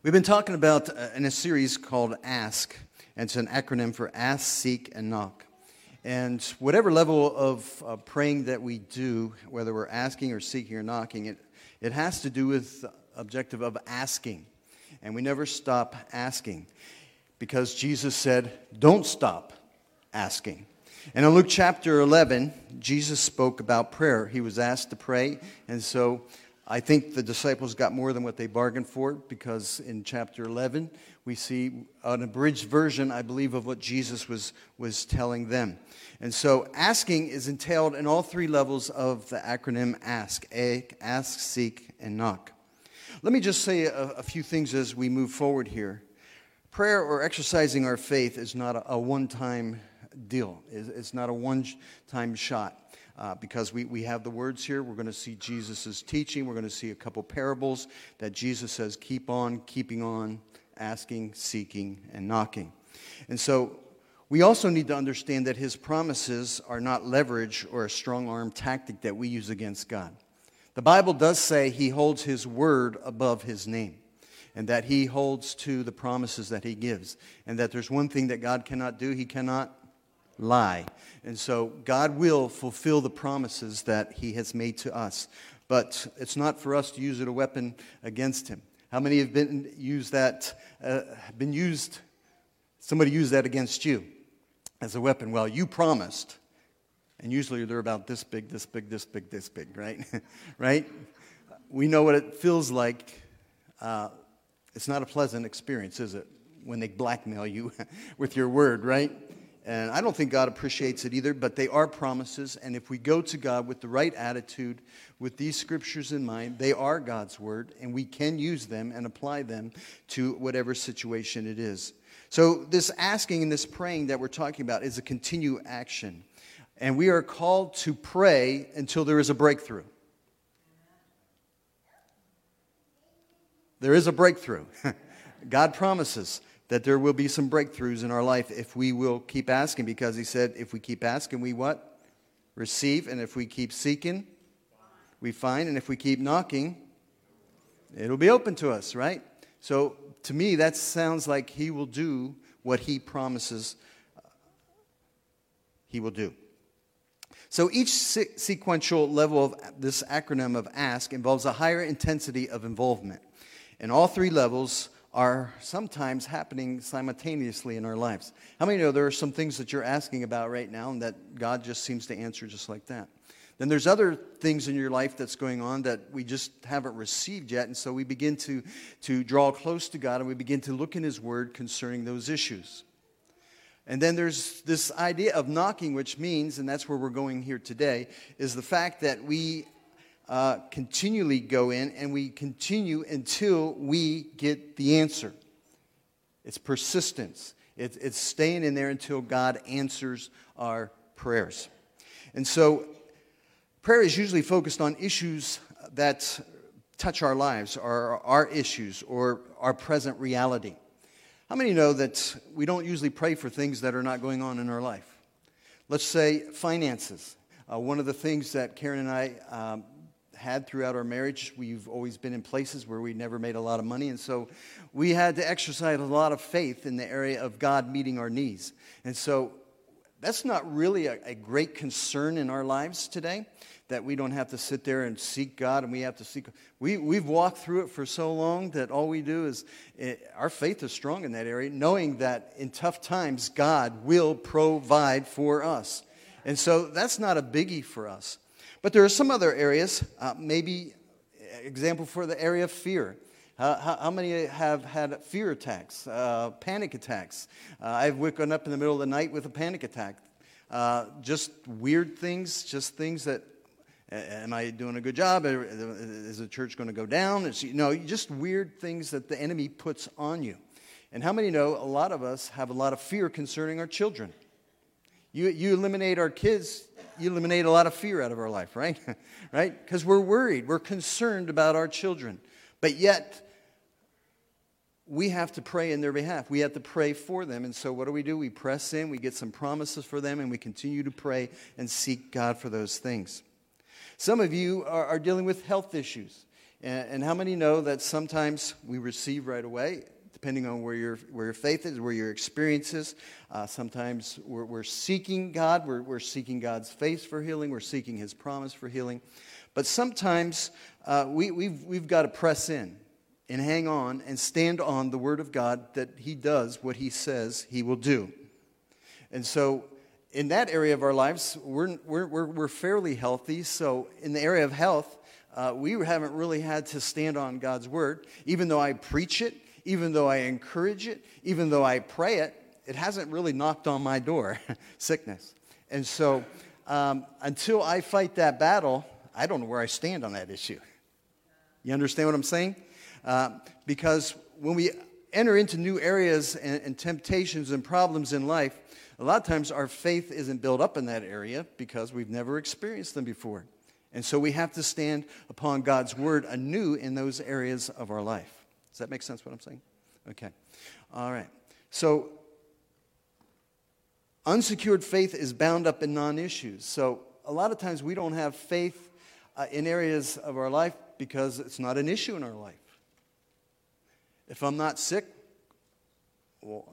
We've been talking about in a series called ASK, and it's an acronym for Ask, Seek, and Knock. And whatever level of praying that we do, whether we're asking or seeking or knocking, it has to do with the objective of asking. And we never stop asking because Jesus said, don't stop asking. And in Luke chapter 11, Jesus spoke about prayer. He was asked to pray, and so I think the disciples got more than what they bargained for, because in chapter 11, we see an abridged version, I believe, of what Jesus was telling them. And so asking is entailed in all three levels of the acronym ASK. Ask, seek, and knock. Let me just say a few things as we move forward here. Prayer or exercising our faith is not a one-time deal. It's not a one-time shot. Because we have the words here. We're going to see Jesus' teaching. We're going to see a couple parables that Jesus says, keep on, keeping on, asking, seeking, and knocking. And so we also need to understand that his promises are not leverage or a strong-arm tactic that we use against God. The Bible does say he holds his word above his name, and that he holds to the promises that he gives, and that there's one thing that God cannot do. He cannot lie. And so God will fulfill the promises that he has made to us. But it's not for us to use it a weapon against him. How many have somebody used that against you as a weapon? Well, you promised. And usually they're about this big, this big, this big, this big, right? Right? We know what it feels like. It's not a pleasant experience, is it? When they blackmail you with your word, right? And I don't think God appreciates it either, but they are promises. And if we go to God with the right attitude, with these scriptures in mind, they are God's word, and we can use them and apply them to whatever situation it is. So this asking and this praying that we're talking about is a continued action. And we are called to pray until there is a breakthrough. There is a breakthrough. God promises that there will be some breakthroughs in our life if we will keep asking, because he said if we keep asking, we what? Receive. And if we keep seeking, we find. And if we keep knocking, it'll be open to us, right? So to me, that sounds like he will do what he promises he will do. So each sequential level of this acronym of ASK involves a higher intensity of involvement. And all three levels are sometimes happening simultaneously in our lives. How many know there are some things that you're asking about right now and that God just seems to answer just like that? Then there's other things in your life that's going on that we just haven't received yet, and so we begin to draw close to God, and we begin to look in his word concerning those issues. And then there's this idea of knocking, which means, and that's where we're going here today, is the fact that we continually go in and we continue until we get the answer. It's persistence. It's staying in there until God answers our prayers. And so prayer is usually focused on issues that touch our lives, or our issues, or our present reality. How many know that we don't usually pray for things that are not going on in our life? Let's say finances. One of the things that Karen and I had throughout our marriage, we've always been in places where we never made a lot of money, and so we had to exercise a lot of faith in the area of God meeting our needs. And so that's not really a great concern in our lives today, that we don't have to sit there and seek God, and we have to seek. We've walked through it for so long that all we do is, our faith is strong in that area, knowing that in tough times, God will provide for us. And so that's not a biggie for us. But there are some other areas, maybe example for the area of fear. How many have had fear attacks, panic attacks? I've woken up in the middle of the night with a panic attack. Just weird things, just things that, am I doing a good job? Is the church going to go down? Just weird things that the enemy puts on you. And how many know a lot of us have a lot of fear concerning our children? You eliminate our kids, you eliminate a lot of fear out of our life, right? Right? Because we're worried, we're concerned about our children. But yet, we have to pray in their behalf. We have to pray for them. And so what do? We press in, we get some promises for them, and we continue to pray and seek God for those things. Some of you are dealing with health issues. And how many know that sometimes we receive right away, depending on where your faith is, where your experience is. Sometimes we're seeking God. We're seeking God's face for healing. We're seeking His promise for healing. But sometimes we've got to press in and hang on and stand on the Word of God that He does what He says He will do. And so in that area of our lives, we're fairly healthy. So in the area of health, we haven't really had to stand on God's Word. Even though I preach it, even though I encourage it, even though I pray it, it hasn't really knocked on my door, sickness. And so until I fight that battle, I don't know where I stand on that issue. You understand what I'm saying? Because when we enter into new areas and temptations and problems in life, a lot of times our faith isn't built up in that area because we've never experienced them before. And so we have to stand upon God's Word anew in those areas of our life. Does that make sense what I'm saying? Okay. All right. So unsecured faith is bound up in non-issues. So a lot of times we don't have faith in areas of our life because it's not an issue in our life. If I'm not sick, well,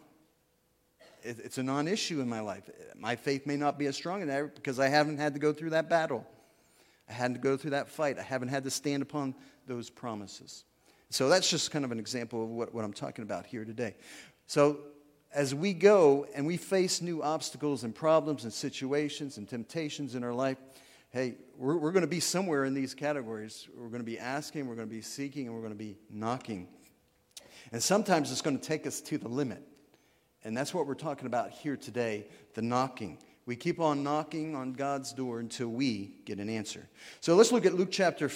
it's a non-issue in my life. My faith may not be as strong in that because I haven't had to go through that battle. I hadn't to go through that fight. I haven't had to stand upon those promises. So that's just kind of an example of what I'm talking about here today. So as we go and we face new obstacles and problems and situations and temptations in our life, hey, we're going to be somewhere in these categories. We're going to be asking, we're going to be seeking, and we're going to be knocking. And sometimes it's going to take us to the limit. And that's what we're talking about here today, the knocking. We keep on knocking on God's door until we get an answer. So let's look at Luke chapter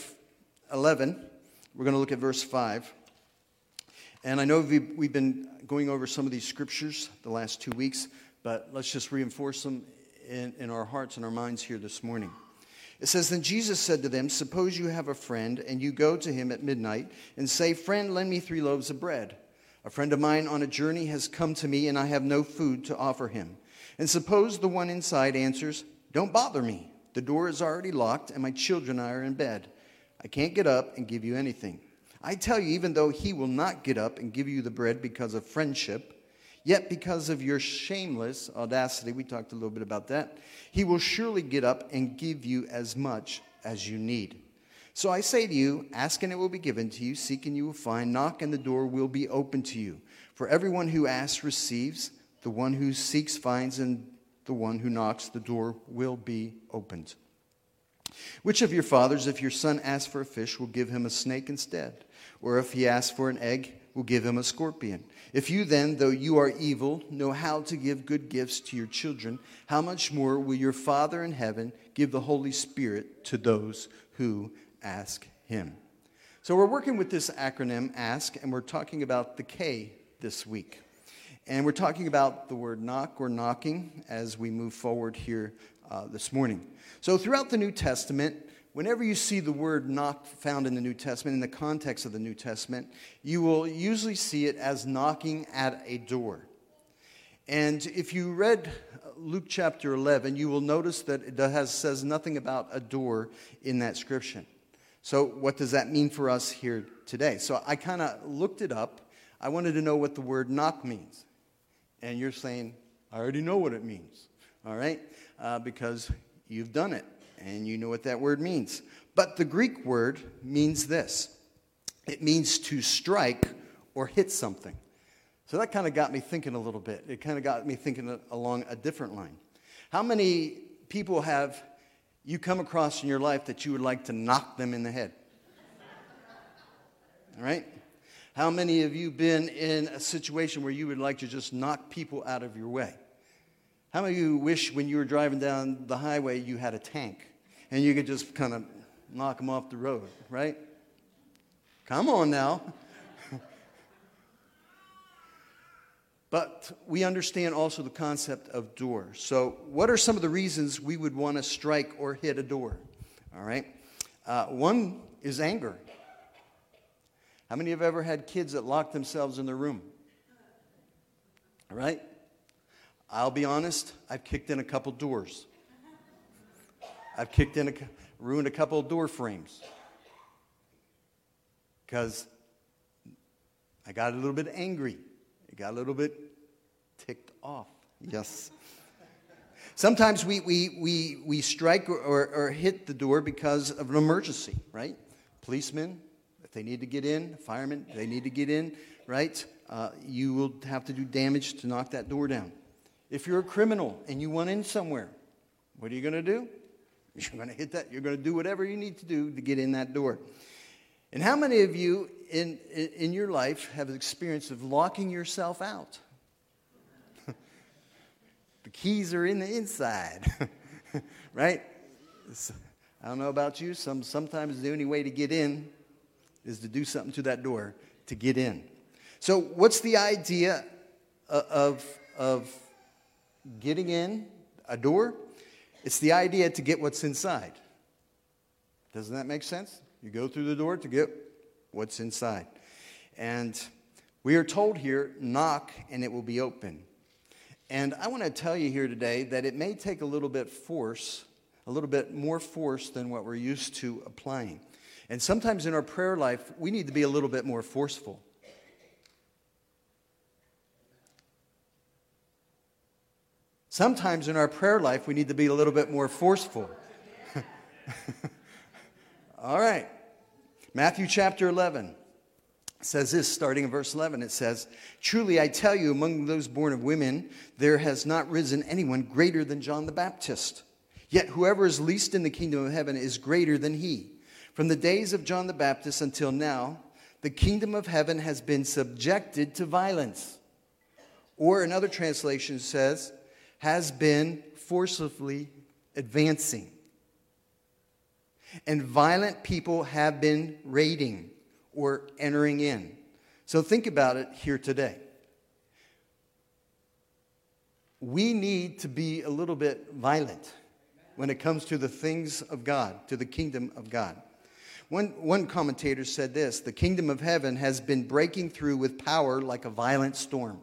11. We're going to look at verse 5. And I know we've been going over some of these scriptures the last 2 weeks, but let's just reinforce them in our hearts and our minds here this morning. It says, "Then Jesus said to them, 'Suppose you have a friend, and you go to him at midnight, and say, "Friend, lend me 3 loaves of bread. A friend of mine on a journey has come to me, and I have no food to offer him. And suppose the one inside answers, "Don't bother me. The door is already locked, and my children are in bed. I can't get up and give you anything." I tell you, even though he will not get up and give you the bread because of friendship, yet because of your shameless audacity," we talked a little bit about that, "he will surely get up and give you as much as you need. So I say to you, ask and it will be given to you, seek and you will find, knock and the door will be open to you. For everyone who asks receives, the one who seeks finds, and the one who knocks, the door will be opened. Which of your fathers, if your son asks for a fish, will give him a snake instead? Or if he asks for an egg, will give him a scorpion? If you then, though you are evil, know how to give good gifts to your children, how much more will your Father in heaven give the Holy Spirit to those who ask him? So we're working with this acronym, ASK, and we're talking about the K this week. And we're talking about the word knock or knocking as we move forward here this morning. So throughout the New Testament, whenever you see the word knock found in the New Testament, in the context of the New Testament, you will usually see it as knocking at a door. And if you read Luke chapter 11, you will notice that it says nothing about a door in that scripture. So what does that mean for us here today? So I kind of looked it up. I wanted to know what the word knock means. And you're saying, I already know what it means, all right? Because you've done it, and you know what that word means. But the Greek word means this. It means to strike or hit something. So that kind of got me thinking a little bit. It kind of got me thinking along a different line. How many people have you come across in your life that you would like to knock them in the head? All right? How many of you been in a situation where you would like to just knock people out of your way? How many of you wish when you were driving down the highway you had a tank and you could just kind of knock them off the road, right? Come on now. But we understand also the concept of door. So what are some of the reasons we would want to strike or hit a door? All right. One is anger. How many have ever had kids that lock themselves in their room? All right? I'll be honest, I've kicked in a couple doors. I've ruined a couple of door frames. because I got a little bit angry. I got a little bit ticked off. Yes. Sometimes we strike or hit the door because of an emergency, right? Policemen, if they need to get in, firemen, they need to get in, right? You will have to do damage to knock that door down. If you're a criminal and you want in somewhere, what are you going to do? You're going to hit that. You're going to do whatever you need to do to get in that door. And how many of you in your life have experience of locking yourself out? The keys are in the inside, right? I don't know about you. Sometimes the only way to get in is to do something to that door to get in. So what's the idea of getting in a door? It's the idea to get what's inside. Doesn't that make sense? You go through the door to get what's inside. And we are told here, knock and it will be open. And I want to tell you here today that it may take a little bit more force than what we're used to applying. And sometimes in our prayer life, we need to be a little bit more forceful. Sometimes in our prayer life, we need to be a little bit more forceful. All right. Matthew chapter 11 says this, starting in verse 11. It says, "Truly I tell you, among those born of women, there has not risen anyone greater than John the Baptist. Yet whoever is least in the kingdom of heaven is greater than he. From the days of John the Baptist until now, the kingdom of heaven has been subjected to violence." Or another translation says, has been forcibly advancing. And violent people have been raiding or entering in. So think about it here today. We need to be a little bit violent when it comes to the things of God, to the kingdom of God. One commentator said this, "The kingdom of heaven has been breaking through with power like a violent storm."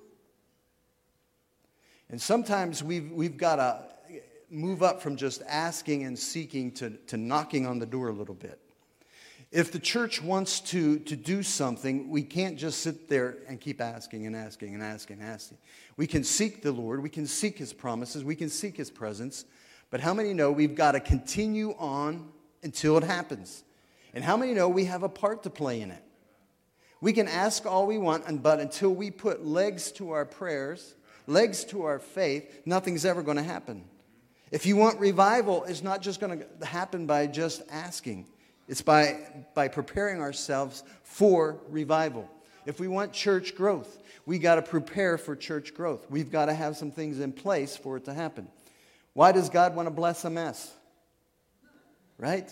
And sometimes we've got to move up from just asking and seeking to knocking on the door a little bit. If the church wants to do something, we can't just sit there and keep asking and asking and asking and asking. We can seek the Lord. We can seek His promises. We can seek His presence. But how many know we've got to continue on until it happens? And how many know we have a part to play in it? We can ask all we want, but until we put legs to our prayers, legs to our faith, nothing's ever going to happen. If you want revival, it's not just going to happen by just asking. It's by preparing ourselves for revival. If we want church growth, we got to prepare for church growth. We've got to have some things in place for it to happen. Why does God want to bless a mess? Right?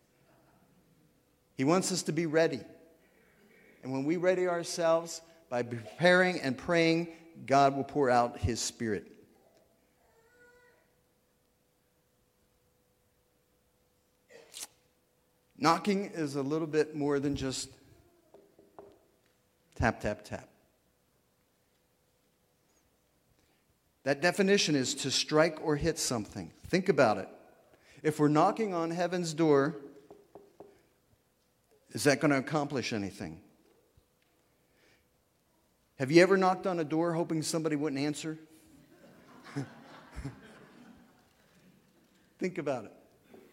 He wants us to be ready. And when we ready ourselves by preparing and praying, God will pour out His Spirit. Knocking is a little bit more than just tap, tap, tap. That definition is to strike or hit something. Think about it. If we're knocking on heaven's door, is that going to accomplish anything? Have you ever knocked on a door hoping somebody wouldn't answer? Think about it.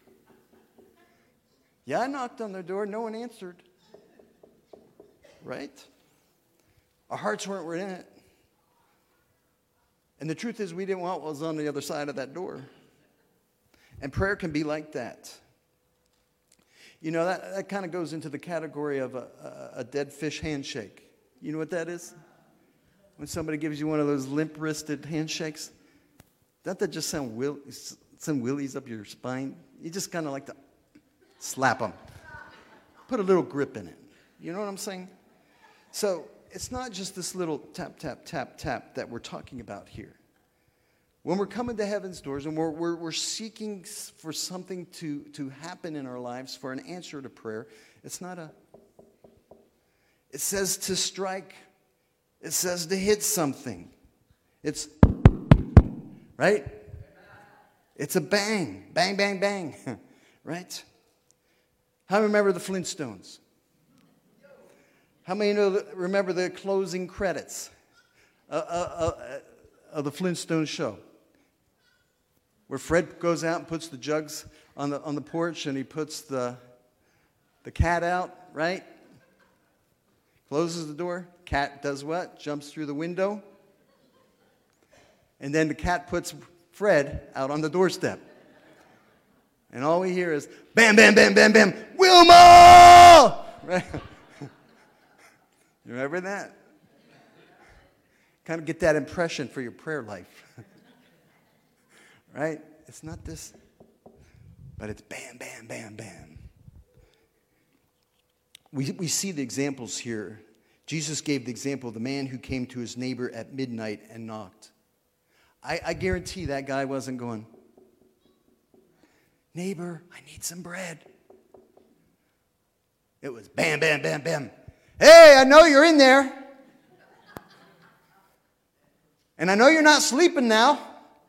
Yeah, I knocked on their door. No one answered. Right? Our hearts weren't in it. And the truth is we didn't want what was on the other side of that door. And prayer can be like that. You know, that kind of goes into the category of a dead fish handshake. You know what that is? When somebody gives you one of those limp-wristed handshakes, doesn't that just send willies up your spine? You just kind of like to slap them. Put a little grip in it. You know what I'm saying? So it's not just this little tap, tap, tap, tap that we're talking about here. When we're coming to heaven's doors and we're seeking for something to happen in our lives, for an answer to prayer, it's not it says to strike. It says to hit something. It's, right? It's a bang. Bang, bang, bang. Right? How remember the Flintstones? How many remember the closing credits of the Flintstones show? Where Fred goes out and puts the jugs on the porch, and he puts the cat out, right? Closes the door. Cat does what? Jumps through the window. And then the cat puts Fred out on the doorstep. And all we hear is, bam, bam, bam, bam, bam, Wilma! Right? You remember that? Kind of get that impression for your prayer life. Right? It's not this, but it's bam, bam, bam, bam. We see the examples here. Jesus gave the example of the man who came to his neighbor at midnight and knocked. I guarantee that guy wasn't going, neighbor, I need some bread. It was bam, bam, bam, bam. Hey, I know you're in there. And I know you're not sleeping now.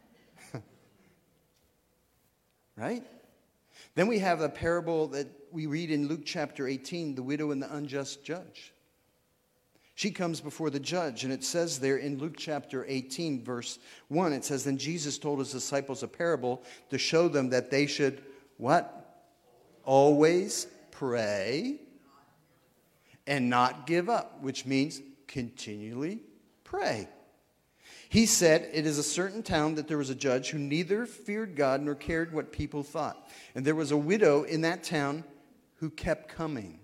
Right? Then we have a parable that we read in Luke chapter 18, the widow and the unjust judge. She comes before the judge, and it says there in Luke chapter 18, verse 1, it says, then Jesus told his disciples a parable to show them that they should, what? Always pray and not give up, which means continually pray. He said, it is a certain town that there was a judge who neither feared God nor cared what people thought. And there was a widow in that town who kept coming.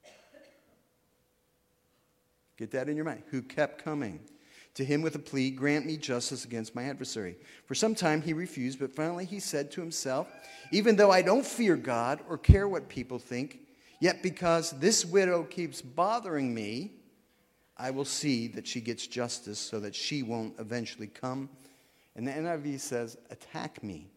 Get that in your mind. Who kept coming to him with a plea, grant me justice against my adversary. For some time he refused, but finally he said to himself, even though I don't fear God or care what people think, yet because this widow keeps bothering me, I will see that she gets justice so that she won't eventually come. And the NIV says, attack me.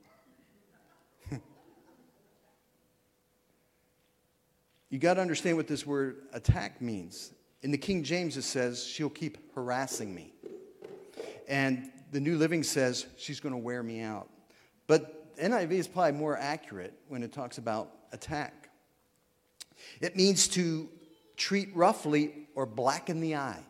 You got to understand what this word attack means. In the King James it says, she'll keep harassing me. And the New Living says, she's going to wear me out. But NIV is probably more accurate when it talks about attack. It means to treat roughly or blacken the eye.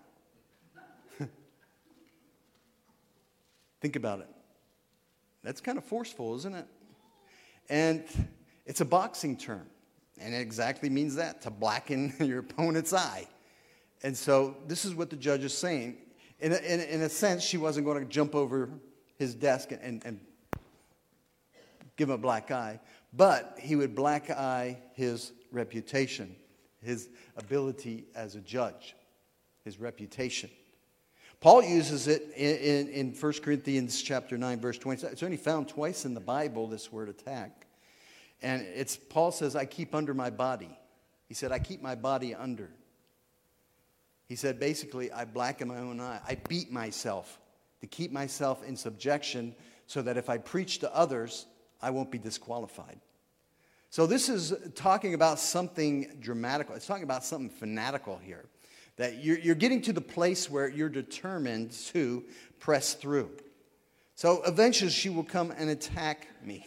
Think about it. That's kind of forceful, isn't it? And it's a boxing term. And it exactly means that, to blacken your opponent's eye. And so this is what the judge is saying. In a sense, she wasn't going to jump over his desk and give him a black eye. But he would black eye his reputation, his ability as a judge, his reputation. Paul uses it in 1 Corinthians chapter 9, verse 20. It's only found twice in the Bible, this word attack. And Paul says, I keep under my body. He said, I keep my body under. He said, basically, I blacken my own eye. I beat myself to keep myself in subjection so that if I preach to others, I won't be disqualified. So this is talking about something dramatical. It's talking about something fanatical here. That you're getting to the place where you're determined to press through. So eventually she will come and attack me.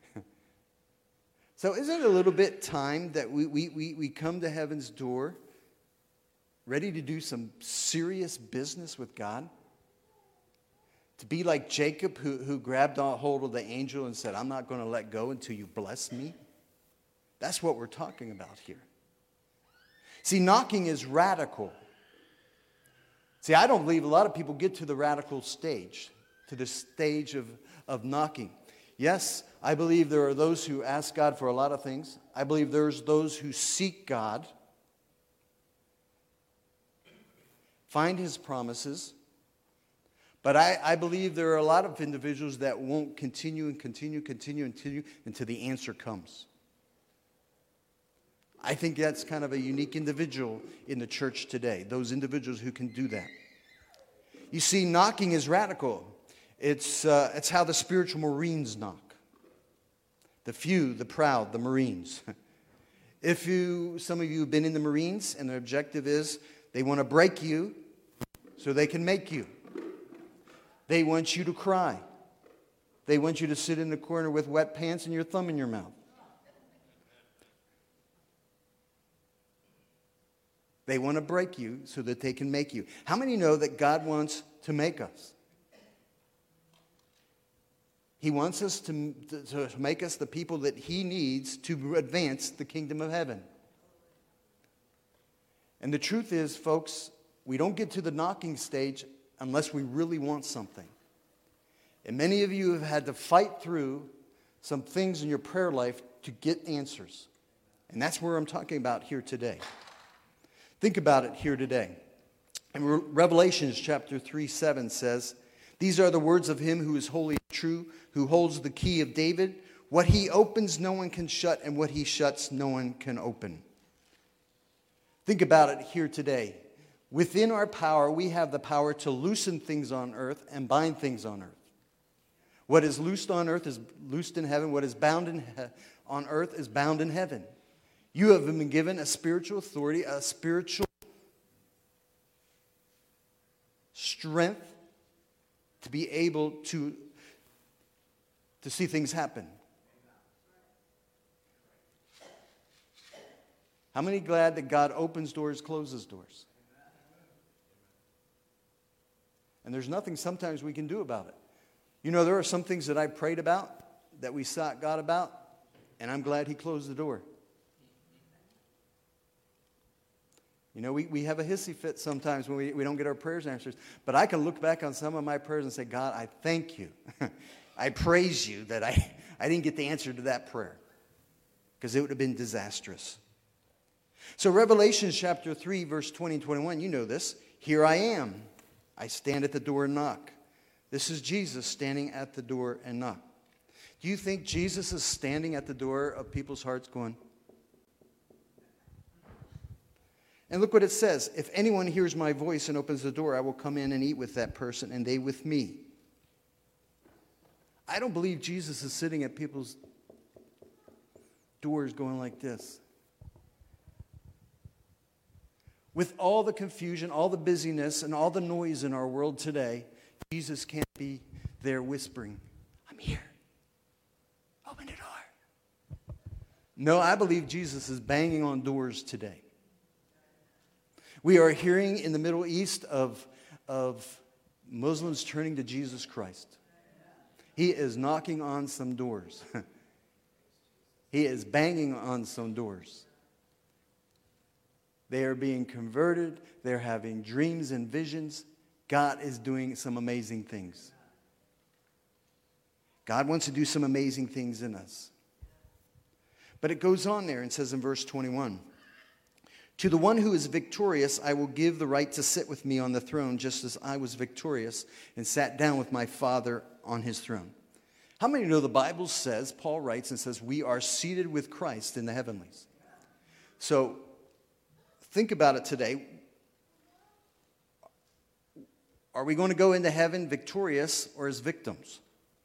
So isn't it a little bit time that we come to heaven's door ready to do some serious business with God? To be like Jacob who grabbed a hold of the angel and said, I'm not going to let go until you bless me. That's what we're talking about here. See, knocking is radical. See, I don't believe a lot of people get to the radical stage, to the stage of knocking. Yes, I believe there are those who ask God for a lot of things. I believe there's those who seek God, find His promises. But I believe there are a lot of individuals that won't continue until the answer comes. I think that's kind of a unique individual in the church today, those individuals who can do that. You see, knocking is radical. It's how the spiritual Marines knock. The few, the proud, the Marines. Some of you have been in the Marines, and their objective is they want to break you so they can make you. They want you to cry. They want you to sit in the corner with wet pants and your thumb in your mouth. They want to break you so that they can make you. How many know that God wants to make us? He wants us to make us the people that He needs to advance the kingdom of heaven. And the truth is, folks, we don't get to the knocking stage unless we really want something. And many of you have had to fight through some things in your prayer life to get answers. And that's where I'm talking about here today. Think about it here today. In Revelations chapter 3:7 says, "These are the words of Him who is holy and true, who holds the key of David. What He opens, no one can shut, and what He shuts, no one can open." Think about it here today. Within our power, we have the power to loosen things on earth and bind things on earth. What is loosed on earth is loosed in heaven. What is bound on earth is bound in heaven. You have been given a spiritual authority, a spiritual strength to be able to see things happen. How many glad that God opens doors, closes doors? And there's nothing sometimes we can do about it. You know, there are some things that I prayed about, that we sought God about, and I'm glad He closed the door. You know, we have a hissy fit sometimes when we don't get our prayers answered. But I can look back on some of my prayers and say, God, I thank you. I praise you that I didn't get the answer to that prayer, because it would have been disastrous. So Revelation chapter 3, verse 20 and 21, you know this. Here I am. I stand at the door and knock. This is Jesus standing at the door and knock. Do you think Jesus is standing at the door of people's hearts going? And look what it says. If anyone hears my voice and opens the door, I will come in and eat with that person and they with me. I don't believe Jesus is sitting at people's doors going like this. With all the confusion, all the busyness, and all the noise in our world today, Jesus can't be there whispering, I'm here. Open the door. No, I believe Jesus is banging on doors today. We are hearing in the Middle East of Muslims turning to Jesus Christ. He is knocking on some doors. He is banging on some doors. They are being converted. They're having dreams and visions. God is doing some amazing things. God wants to do some amazing things in us. But it goes on there and says in verse 21, to the one who is victorious, I will give the right to sit with me on the throne, just as I was victorious and sat down with my Father on His throne. How many know the Bible says, Paul writes and says, we are seated with Christ in the heavenlies. So, think about it today. Are we going to go into heaven victorious or as victims?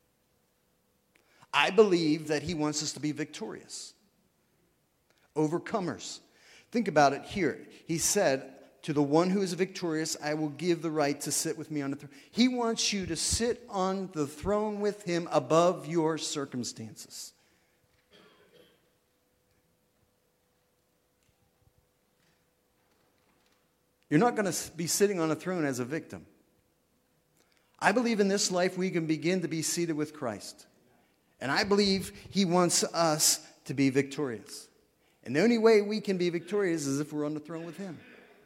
I believe that He wants us to be victorious. Overcomers. Think about it here. He said, to the one who is victorious, I will give the right to sit with me on the throne. He wants you to sit on the throne with Him above your circumstances. You're not going to be sitting on a throne as a victim. I believe in this life we can begin to be seated with Christ. And I believe He wants us to be victorious. And the only way we can be victorious is if we're on the throne with Him.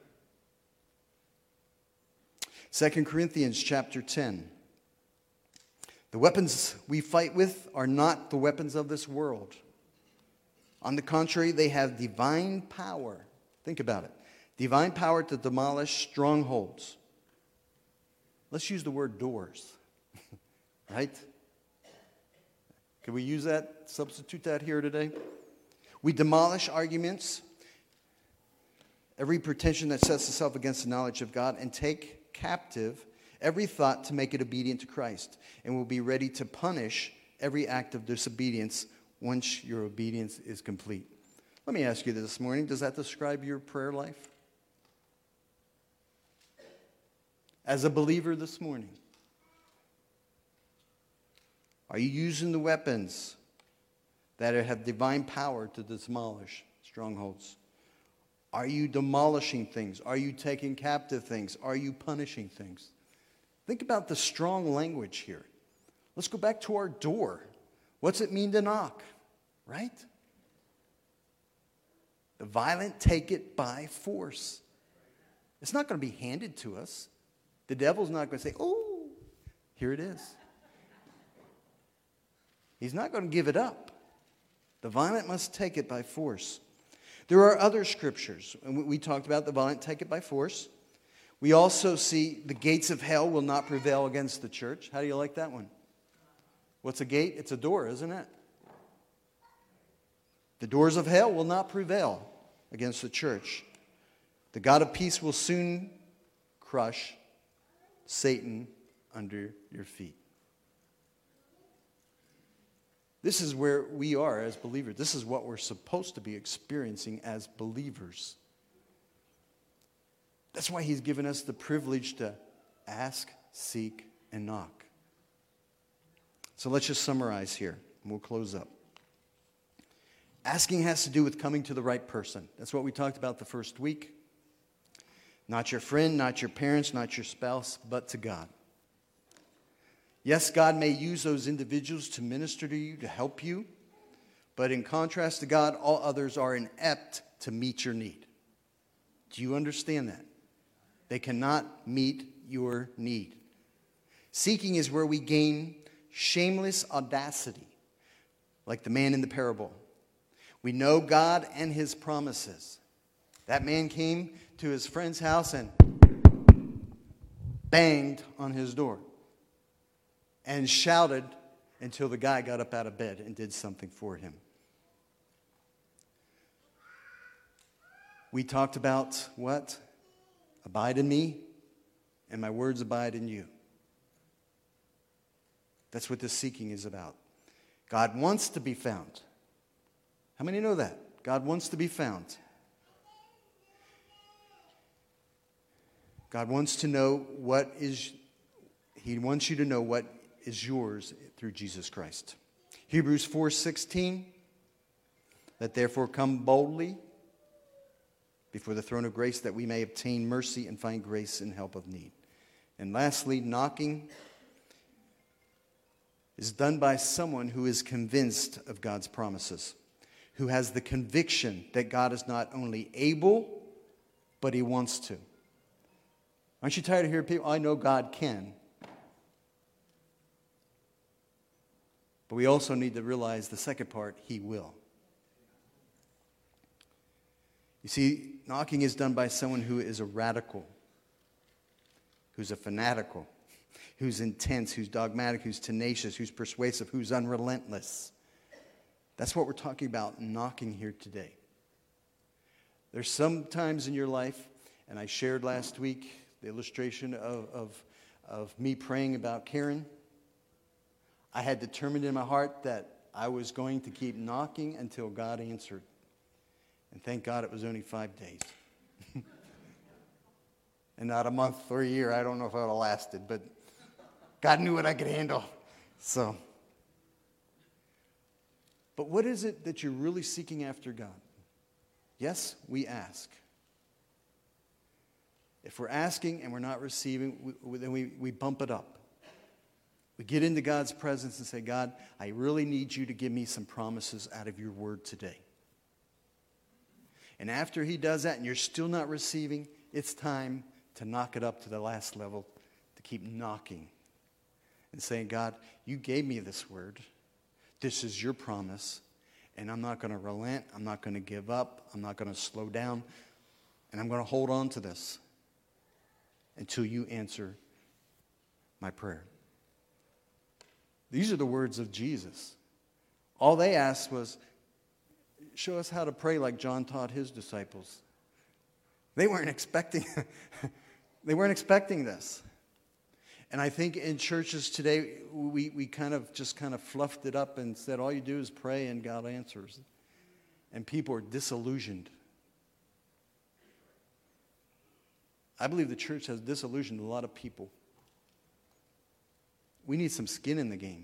2 Corinthians chapter 10. The weapons we fight with are not the weapons of this world. On the contrary, they have divine power. Think about it. Divine power to demolish strongholds. Let's use the word doors. Right? Can we use that, substitute that here today? We demolish arguments, every pretension that sets itself against the knowledge of God, and take captive every thought to make it obedient to Christ. And we'll be ready to punish every act of disobedience once your obedience is complete. Let me ask you this morning, does that describe your prayer life? As a believer this morning, are you using the weapons that have divine power to demolish strongholds? Are you demolishing things? Are you taking captive things? Are you punishing things? Think about the strong language here. Let's go back to our door. What's it mean to knock? Right? The violent take it by force. It's not going to be handed to us. The devil's not going to say, oh, here it is. He's not going to give it up. The violent must take it by force. There are other scriptures. And we talked about the violent take it by force. We also see the gates of hell will not prevail against the church. How do you like that one? What's a gate? It's a door, isn't it? The doors of hell will not prevail against the church. The God of peace will soon crush Satan under your feet. This is where we are as believers. This is what we're supposed to be experiencing as believers. That's why he's given us the privilege to ask, seek, and knock. So let's just summarize here, and we'll close up. Asking has to do with coming to the right person. That's what we talked about the first week. Not your friend, not your parents, not your spouse, but to God. Yes, God may use those individuals to minister to you, to help you. But in contrast to God, all others are inept to meet your need. Do you understand that? They cannot meet your need. Seeking is where we gain shameless audacity, like the man in the parable. We know God and his promises. That man came to his friend's house and banged on his door and shouted until the guy got up out of bed and did something for him. We talked about what? Abide in me, and my words abide in you. That's what this seeking is about. God wants to be found. How many know that? God wants to be found. God wants to know He wants you to know what is yours through Jesus Christ. Hebrews 4:16, let therefore come boldly before the throne of grace that we may obtain mercy and find grace in help of need. And lastly, knocking is done by someone who is convinced of God's promises, who has the conviction that God is not only able, but he wants to. Aren't you tired of hearing people, I know God can. But we also need to realize the second part, he will. You see, knocking is done by someone who is a radical, who's a fanatical, who's intense, who's dogmatic, who's tenacious, who's persuasive, who's unrelentless. That's what we're talking about knocking here today. There's some times in your life, and I shared last week the illustration of me praying about Karen. I had determined in my heart that I was going to keep knocking until God answered. And thank God it was only 5 days. And not a month or a year. I don't know if I would have lasted, but God knew what I could handle. So, but what is it that you're really seeking after God? Yes, we ask. If we're asking and we're not receiving, then we bump it up. We get into God's presence and say, God, I really need you to give me some promises out of your word today. And after he does that and you're still not receiving, it's time to knock it up to the last level, to keep knocking and saying, God, you gave me this word. This is your promise. And I'm not going to relent. I'm not going to give up. I'm not going to slow down. And I'm going to hold on to this until you answer my prayer. These are the words of Jesus. All they asked was, show us how to pray like John taught his disciples. They weren't expecting this. And I think in churches today, we kind of fluffed it up and said, all you do is pray and God answers. And people are disillusioned. I believe the church has disillusioned a lot of people. We need some skin in the game.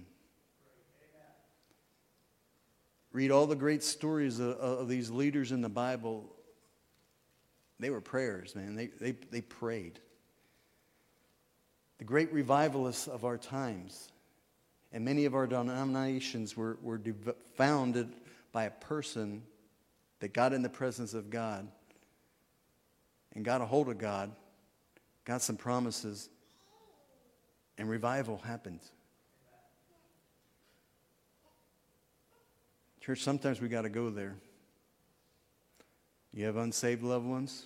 Read all the great stories of these leaders in the Bible They were prayers, man. They prayed. The great revivalists of our times, and many of our denominations were founded by a person that got in the presence of God and got a hold of God, got some promises, and revival happened. Church, sometimes we got to go there. You have unsaved loved ones?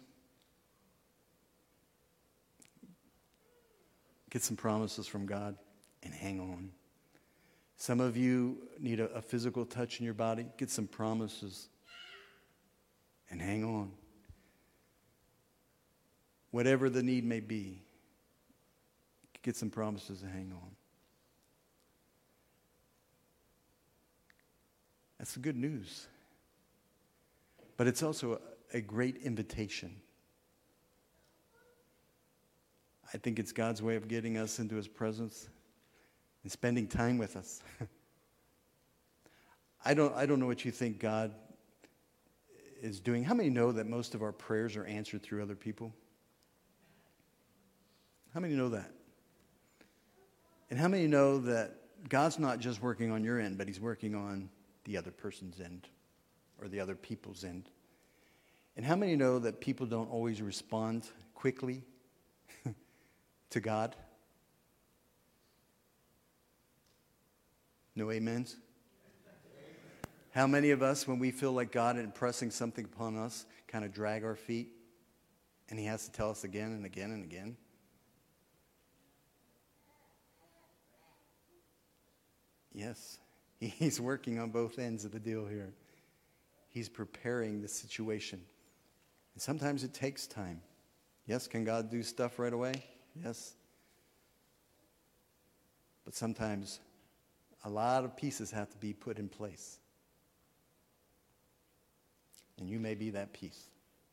Get some promises from God and hang on. Some of you need a physical touch in your body. Get some promises and hang on. Whatever the need may be, get some promises and hang on. That's the good news. But it's also a great invitation. I think it's God's way of getting us into His presence and spending time with us. I don't know what you think God is doing. How many know that most of our prayers are answered through other people? How many know that? And how many know that God's not just working on your end, but He's working on the other person's end or the other people's end? And how many know that people don't always respond quickly to God? No amens? How many of us, when we feel like God impressing something upon us, kind of drag our feet and He has to tell us again and again and again? Yes, He's working on both ends of the deal here. He's preparing the situation. And sometimes it takes time. Yes, can God do stuff right away? Yes. But sometimes a lot of pieces have to be put in place. And you may be that piece.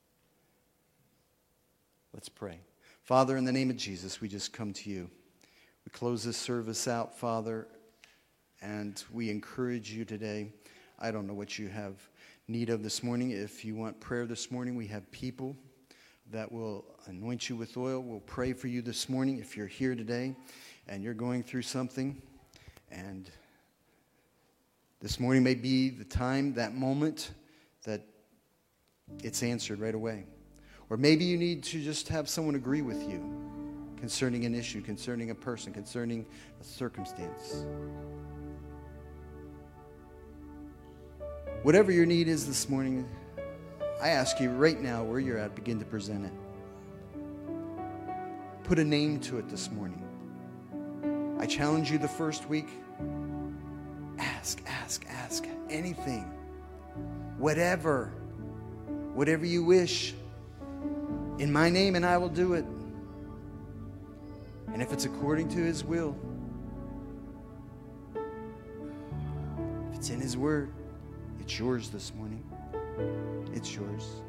Let's pray. Father, in the name of Jesus, we just come to you. We close this service out, Father, and we encourage you today. I don't know what you have need of this morning. If you want prayer this morning, we have people that will anoint you with oil. We'll pray for you this morning. If you're here today and you're going through something, and this morning may be the time, that moment, that it's answered right away. Or maybe you need to just have someone agree with you concerning an issue, concerning a person, concerning a circumstance. Whatever your need is this morning, I ask you right now, where you're at, begin to present it. Put a name to it this morning. I challenge you the first week. Ask anything. Whatever you wish. In my name, and I will do it. And if it's according to His will, if it's in His word, it's yours this morning. It's yours.